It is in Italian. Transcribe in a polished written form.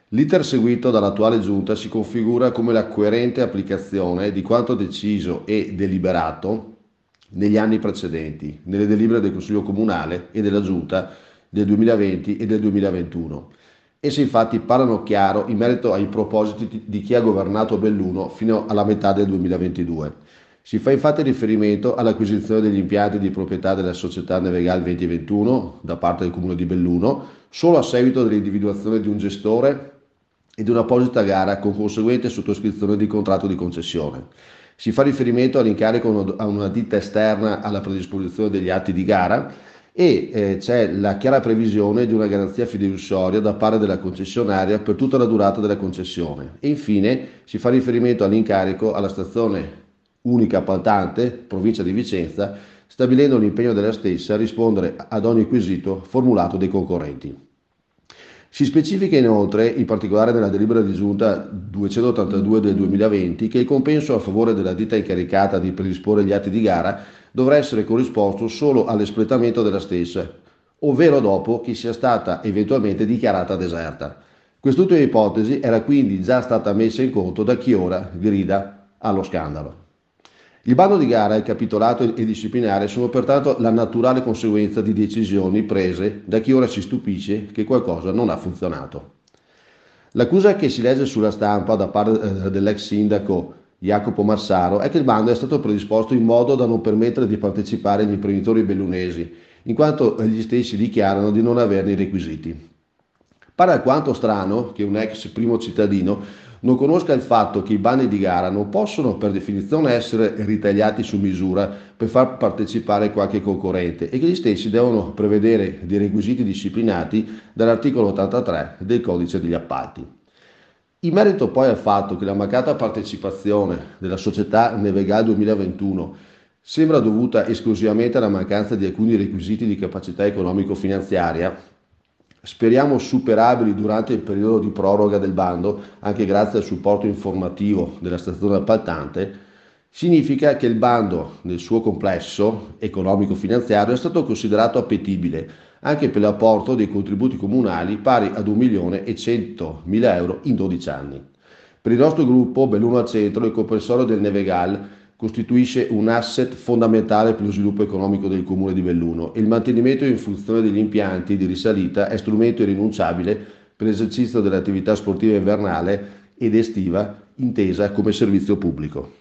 L'iter seguito dall'attuale giunta si configura come la coerente applicazione di quanto deciso e deliberato negli anni precedenti, nelle delibere del Consiglio Comunale e della Giunta del 2020 e del 2021. Esse infatti parlano chiaro in merito ai propositi di chi ha governato Belluno fino alla metà del 2022. Si fa infatti riferimento all'acquisizione degli impianti di proprietà della società Nevegal 2021 da parte del Comune di Belluno, solo a seguito dell'individuazione di un gestore e di un'apposita gara con conseguente sottoscrizione di contratto di concessione. Si fa riferimento all'incarico a una ditta esterna alla predisposizione degli atti di gara e c'è la chiara previsione di una garanzia fideiussoria da parte della concessionaria per tutta la durata della concessione. E infine si fa riferimento all'incarico alla stazione unica appaltante, provincia di Vicenza, stabilendo l'impegno della stessa a rispondere ad ogni quesito formulato dai concorrenti. Si specifica inoltre, in particolare nella delibera di giunta 282 del 2020, che il compenso a favore della ditta incaricata di predisporre gli atti di gara dovrà essere corrisposto solo all'espletamento della stessa, ovvero dopo che sia stata eventualmente dichiarata deserta. Quest'ultima ipotesi era quindi già stata messa in conto da chi ora grida allo scandalo. Il bando di gara, il capitolato e disciplinare sono pertanto la naturale conseguenza di decisioni prese da chi ora si stupisce che qualcosa non ha funzionato. L'accusa che si legge sulla stampa da parte dell'ex sindaco Jacopo Massaro è che il bando è stato predisposto in modo da non permettere di partecipare agli imprenditori bellunesi, in quanto gli stessi dichiarano di non averne i requisiti. Pare alquanto strano che un ex primo cittadino non conosca il fatto che i bandi di gara non possono per definizione essere ritagliati su misura per far partecipare qualche concorrente e che gli stessi devono prevedere dei requisiti disciplinati dall'articolo 83 del Codice degli Appalti. In merito poi al fatto che la mancata partecipazione della società Nevegal 2021 sembra dovuta esclusivamente alla mancanza di alcuni requisiti di capacità economico-finanziaria, speriamo superabili durante il periodo di proroga del bando, anche grazie al supporto informativo della stazione appaltante, significa che il bando nel suo complesso economico-finanziario è stato considerato appetibile anche per l'apporto dei contributi comunali pari ad 1.100.000 euro in 12 anni. Per il nostro gruppo Belluno al Centro il comprensorio del Nevegal costituisce un asset fondamentale per lo sviluppo economico del comune di Belluno e il mantenimento in funzione degli impianti di risalita è strumento irrinunciabile per l'esercizio dell'attività sportiva invernale ed estiva intesa come servizio pubblico.